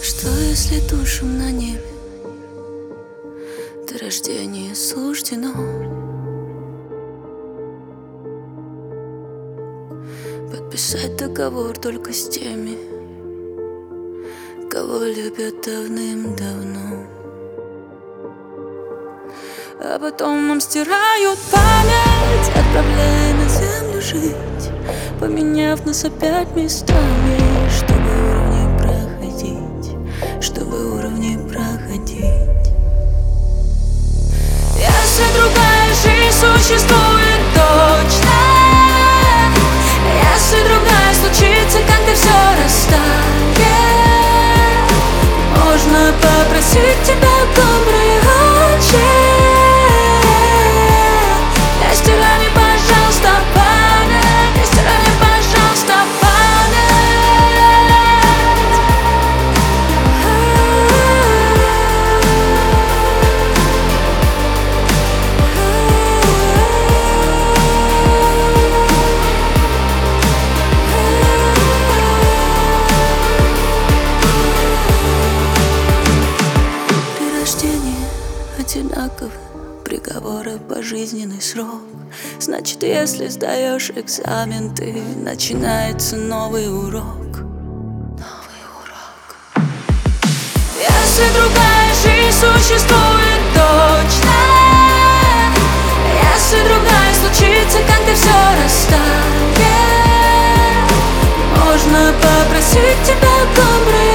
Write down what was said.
Что если душам на небе до рождения суждено подписать договор только с теми, кого любят давным-давно, а потом нам стирают память, отправляя на землю жить, поменяв нас опять местами, чтобы уровни проходить, чтобы уровни проходить. Если другая жизнь существует точно, если другая случится, когда все растает, можно попросить тебя доброй ночи. Не стирай мне, пожалуйста, память, не стирай мне, пожалуйста, память. При рождении одинаковы приговоры, пожизненный срок. Значит, если сдаешь экзамен, ты начинается новый урок. Новый урок. Если другая жизнь существует точно, если другая случится, когда все растает, можно попросить тебя доброй